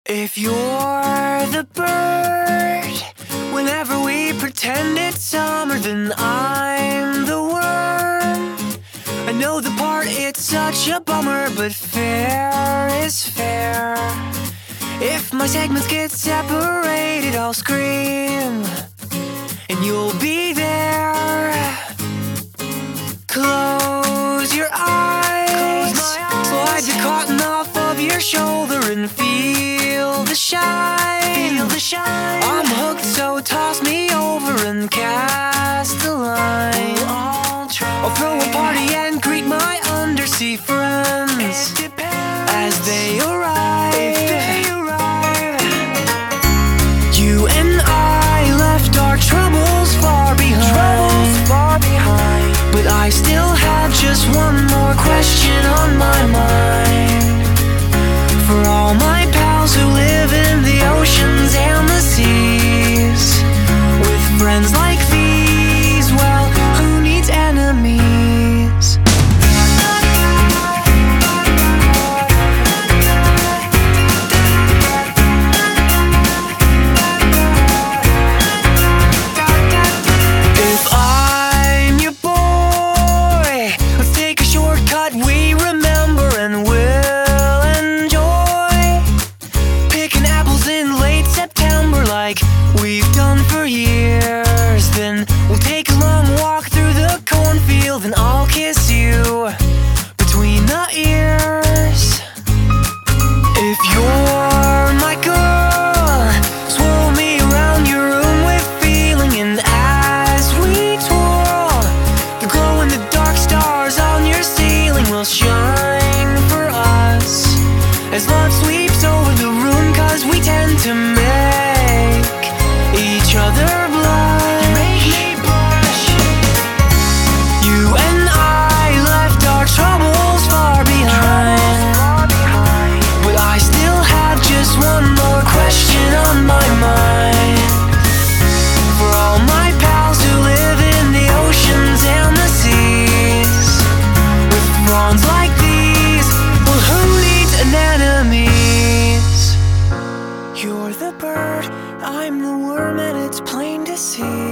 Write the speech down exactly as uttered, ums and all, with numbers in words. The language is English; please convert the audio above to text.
If you're the bird, whenever we pretend it's summer, then I'm the worm. I know the part, it's such a bummer, but fair is fair. If my segments get separated, I'll scream, and you'll be there. Close your eyes, slide the cotton off of your shoulder and feel the shine. Feel the shine. I'm hooked, so toss me over and cast the line. I'll, I'll throw a party and greet my undersea friends as they arrive. If they arrive. You and I left our troubles far behind. Troubles far behind. But I still have just one more question on my mind. For all my pals who live in the oceans and the seas, with friends like these, well, who needs enemies? If I'm your boy, let's take a shortcut we remember and will enjoy. Picking apples in late September like we've done for years. Then we'll take a long walk through the cornfield and I'll kiss you between the ears. If you're my girl, swirl me around your room with feeling, and as we twirl, the glow in the dark stars on your ceiling will shine for us as love sweeps over the room, 'cause we tend to make each other blush. You make me blush. You and I left our troubles far behind, but I still have just one more question on my mind. For all my pals who live in the oceans and the seas, with fronds like these, well, who needs anemones? You're the bird, I'm the worm, and it's plain to see